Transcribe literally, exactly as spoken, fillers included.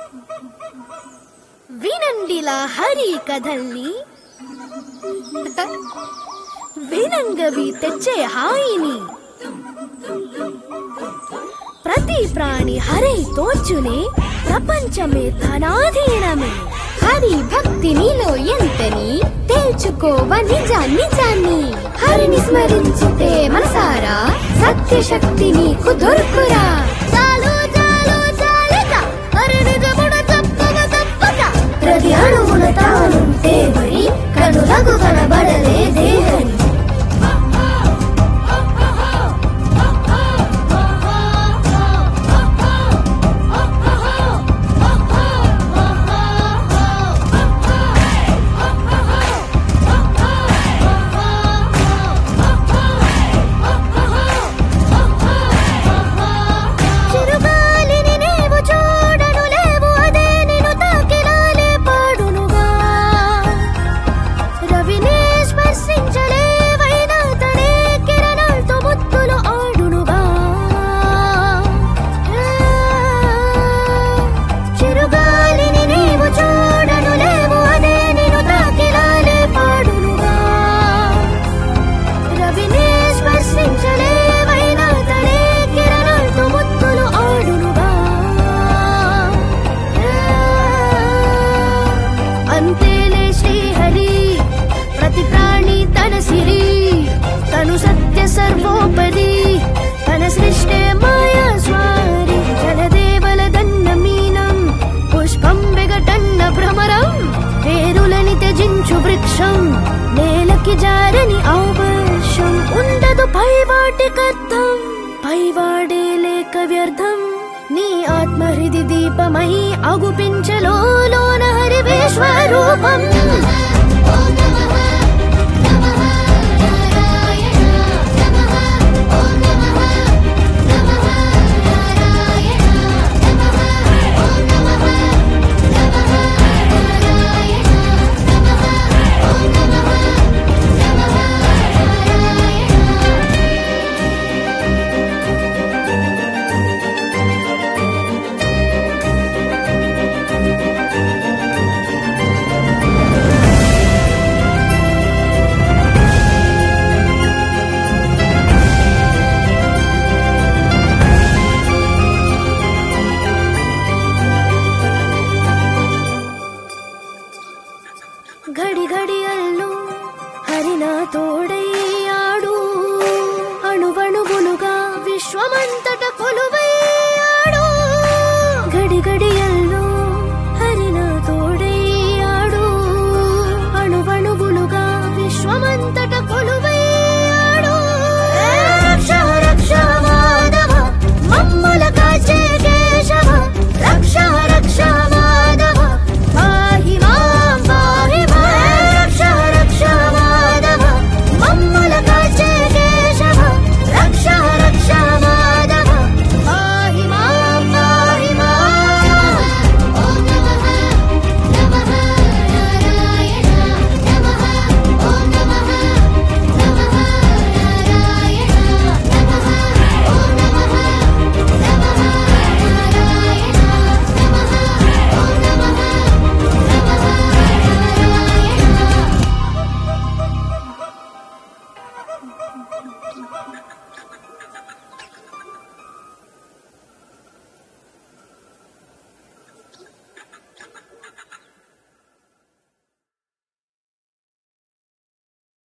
వినండిలా హరి కథల్ని వినంగవి తెచ్చే హాయిని. ప్రతి ప్రాణి హరి తోచునే, ప్రపంచమే తనాధీనమే. హరి భక్తి నీలో ఎంతని తేల్చుకోవ నిజా నిజాన్ని. హరిని స్మరించితే మనసారా సత్య శక్తి నీకు దొరుకురా. చాలు చాలు చాలిక హరి నిజమున తప్పక తప్పక. ప్రతి అణువున తానుంటే మరి కనులకు కనబడలేదే హరి. అంతేలే శ్రీహరి ప్రతి ప్రాణి తన సిరి. తను సత్య సర్వోపరి, తన సృష్టే మాయా స్వారి. జలదేవల దన్న మీనం, పుష్పం వెగటన్న భ్రమరం. పేరులని త్యజించు వృక్షం, నేలకి జారని ఆవర్షం. ఉండదు పైవాటి కర్థం, పైవాడే లేక వ్యర్థం. నీ ఆత్మహృది దీపమై అగుపించలోన హరి విశ్వరూపం. ఘడి ఘడియల్లో హరినా తోడయ్యాడు, అణువణువులుగా విశ్వమంతట కొలువ